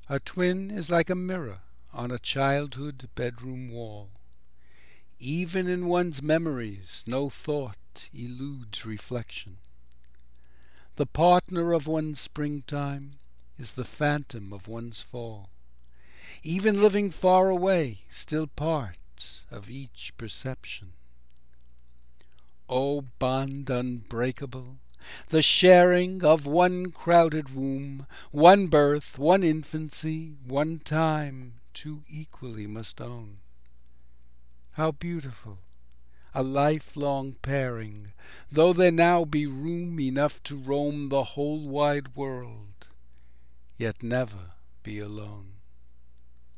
A twin is like a mirror on a childhood bedroom wall. Even in one's memories no thought eludes reflection. The partner of one's springtime is the phantom of one's fall. Even living far away, still part of each perception. O bond unbreakable, the sharing of one crowded room, one birth, one infancy, one time, two equally must own. How beautiful, a lifelong pairing, though there now be room enough to roam the whole wide world, yet never be alone.